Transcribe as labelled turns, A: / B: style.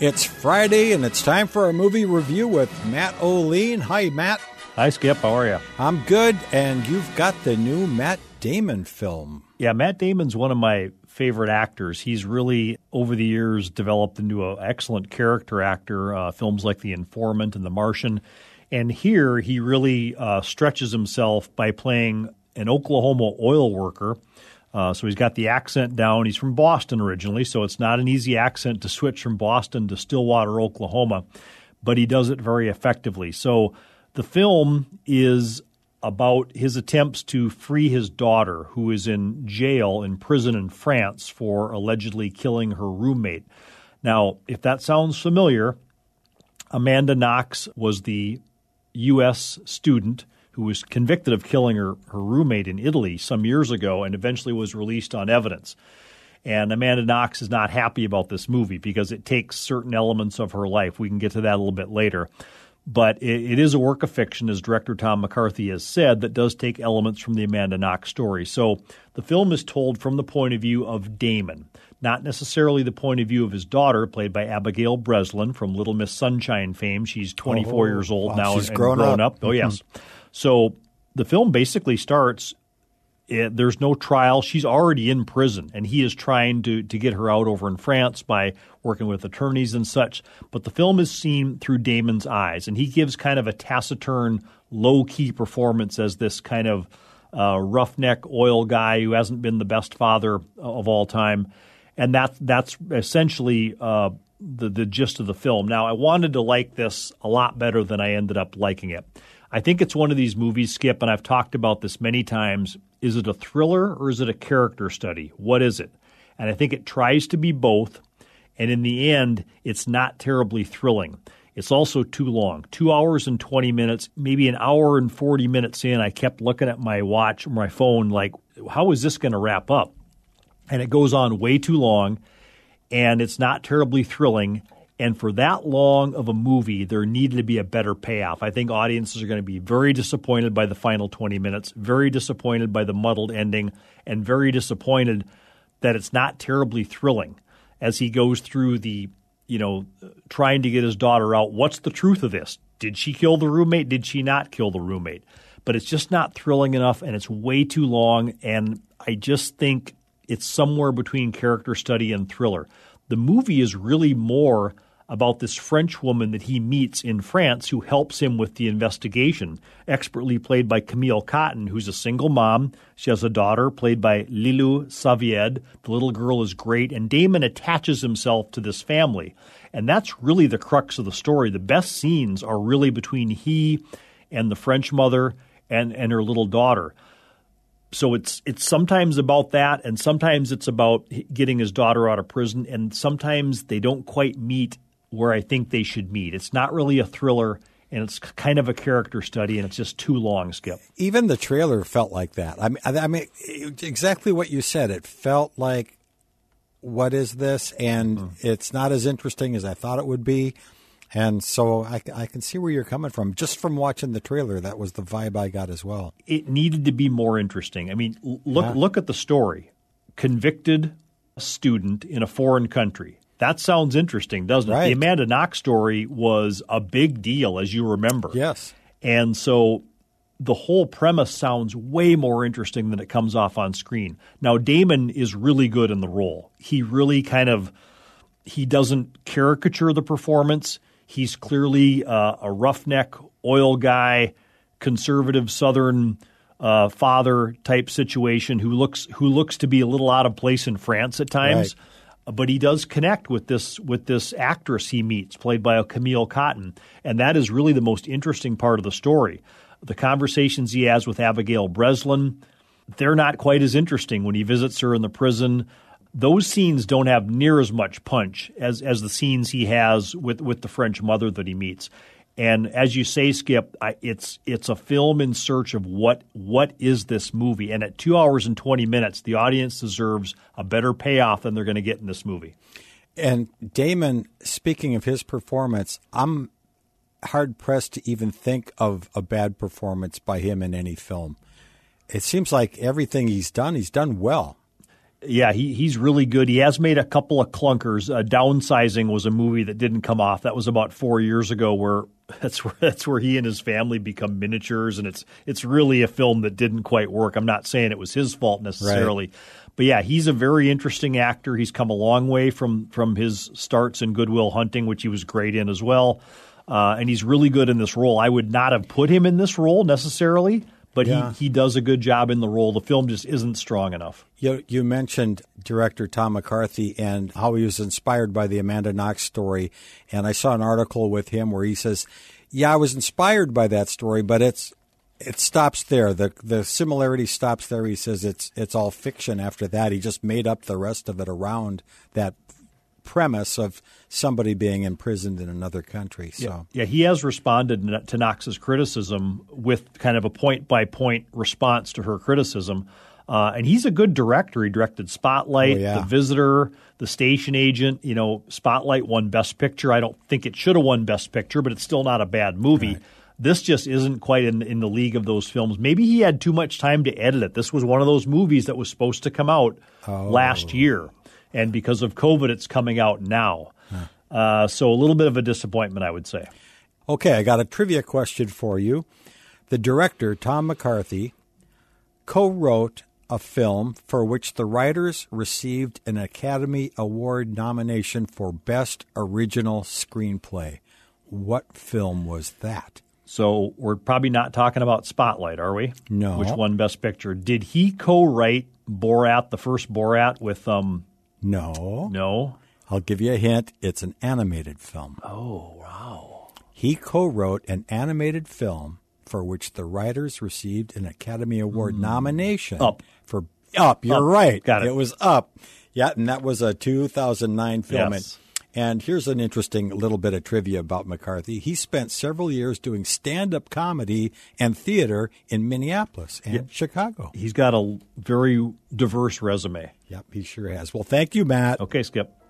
A: It's Friday, and it's time for our movie review with Matt O'Lean. Hi, Matt.
B: Hi, Skip. How are you?
A: I'm good, and you've got the new Matt Damon film.
B: Yeah, Matt Damon's one of my favorite actors. He's really, over the years, developed into an excellent character actor, films like The Informant and The Martian. And here, he really stretches himself by playing an Oklahoma oil worker. So he's got the accent down. He's from Boston originally, so it's not an easy accent to switch from Boston to Stillwater, Oklahoma, but he does it very effectively. So the film is about his attempts to free his daughter, who is in jail, in prison in France for allegedly killing her roommate. Now, if that sounds familiar, Amanda Knox was the U.S. student who was convicted of killing her roommate in Italy some years ago and eventually was released on evidence. And Amanda Knox is not happy about this movie because it takes certain elements of her life. We can get to that a little bit later. But it is a work of fiction, as director Tom McCarthy has said, that does take elements from the Amanda Knox story. So the film is told from the point of view of Damon, not necessarily the point of view of his daughter, played by Abigail Breslin from Little Miss Sunshine fame. She's 24 years old now
A: she's
B: and
A: grown up.
B: Oh, yes. So the film basically starts, there's no trial. She's already in prison, and he is trying to get her out over in France by working with attorneys and such. But the film is seen through Damon's eyes, and he gives kind of a taciturn, low-key performance as this kind of roughneck oil guy who hasn't been the best father of all time. And that's essentially the gist of the film. Now, I wanted to like this a lot better than I ended up liking it. I think it's one of these movies, Skip, and I've talked about this many times. Is it a thriller or is it a character study? What is it? And I think it tries to be both, and in the end, it's not terribly thrilling. It's also too long, 2 hours and 20 minutes, maybe an hour and 40 minutes in. I kept looking at my watch, my phone, like, how is this going to wrap up? And it goes on way too long, and it's not terribly thrilling. And for that long of a movie, there needed to be a better payoff. I think audiences are going to be very disappointed by the final 20 minutes, very disappointed by the muddled ending, and very disappointed that it's not terribly thrilling as he goes through the, trying to get his daughter out. What's the truth of this? Did she kill the roommate? Did she not kill the roommate? But it's just not thrilling enough, and it's way too long, and I just think it's somewhere between character study and thriller. The movie is really more about this French woman that he meets in France who helps him with the investigation, expertly played by Camille Cotton, who's a single mom. She has a daughter played by Lilou Savied. The little girl is great, and Damon attaches himself to this family. And that's really the crux of the story. The best scenes are really between he and the French mother and her little daughter. So it's sometimes about that, and sometimes it's about getting his daughter out of prison, and sometimes they don't quite meet where I think they should meet. It's not really a thriller, and it's kind of a character study, and it's just too long, Skip.
A: Even the trailer felt like that. I mean, exactly what you said. It felt like, what is this? And it's not as interesting as I thought it would be. And so I can see where you're coming from. Just from watching the trailer, that was the vibe I got as well.
B: It needed to be more interesting. I mean, look at the story. Convicted student in a foreign country. That sounds interesting, doesn't it?
A: Right.
B: The Amanda Knox story was a big deal, as you remember.
A: Yes.
B: And so the whole premise sounds way more interesting than it comes off on screen. Now, Damon is really good in the role. He really he doesn't caricature the performance. He's clearly a roughneck oil guy, conservative Southern father type situation who looks to be a little out of place in France at times. Right. But he does connect with this actress he meets, played by Camille Cotton, and that is really the most interesting part of the story. The conversations he has with Abigail Breslin, they're not quite as interesting when he visits her in the prison. Those scenes don't have near as much punch as the scenes he has with the French mother that he meets. And as you say, Skip, it's a film in search of what is this movie. And at 2 hours and 20 minutes, the audience deserves a better payoff than they're going to get in this movie.
A: And Damon, speaking of his performance, I'm hard-pressed to even think of a bad performance by him in any film. It seems like everything he's done well.
B: Yeah, he's really good. He has made a couple of clunkers. Downsizing was a movie that didn't come off. That was about 4 years ago. Where that's where he and his family become miniatures, and it's really a film that didn't quite work. I'm not saying it was his fault necessarily, but yeah, he's a very interesting actor. He's come a long way from his starts in Good Will Hunting, which he was great in as well, and he's really good in this role. I would not have put him in this role necessarily. But he does a good job in the role. The film just isn't strong enough.
A: You mentioned director Tom McCarthy and how he was inspired by the Amanda Knox story. And I saw an article with him where he says, I was inspired by that story, but it stops there. The similarity stops there. He says it's all fiction after that. He just made up the rest of it around that premise of somebody being imprisoned in another country. So
B: yeah, he has responded to Knox's criticism with kind of a point-by-point response to her criticism. And he's a good director. He directed Spotlight, The Visitor, The Station Agent. Spotlight won Best Picture. I don't think it should have won Best Picture, but it's still not a bad movie. Right. This just isn't quite in the league of those films. Maybe he had too much time to edit it. This was one of those movies that was supposed to come out last year. And because of COVID, it's coming out now. So a little bit of a disappointment, I would say.
A: Okay, I got a trivia question for you. The director, Tom McCarthy, co-wrote a film for which the writers received an Academy Award nomination for Best Original Screenplay. What film was that?
B: So we're probably not talking about Spotlight, are we?
A: No.
B: Which won Best Picture? Did he co-write Borat, the first Borat, with
A: No. I'll give you a hint. It's an animated film.
B: Oh, wow.
A: He co-wrote an animated film for which the writers received an Academy Award nomination.
B: Up.
A: You're right.
B: Got it.
A: It was Up. Yeah, and that was a 2009 film.
B: Yes.
A: And here's an interesting little bit of trivia about McCarthy. He spent several years doing stand-up comedy and theater in Minneapolis and Chicago.
B: He's got a very diverse resume.
A: Yep, he sure has. Well, thank you, Matt.
B: Okay, Skip.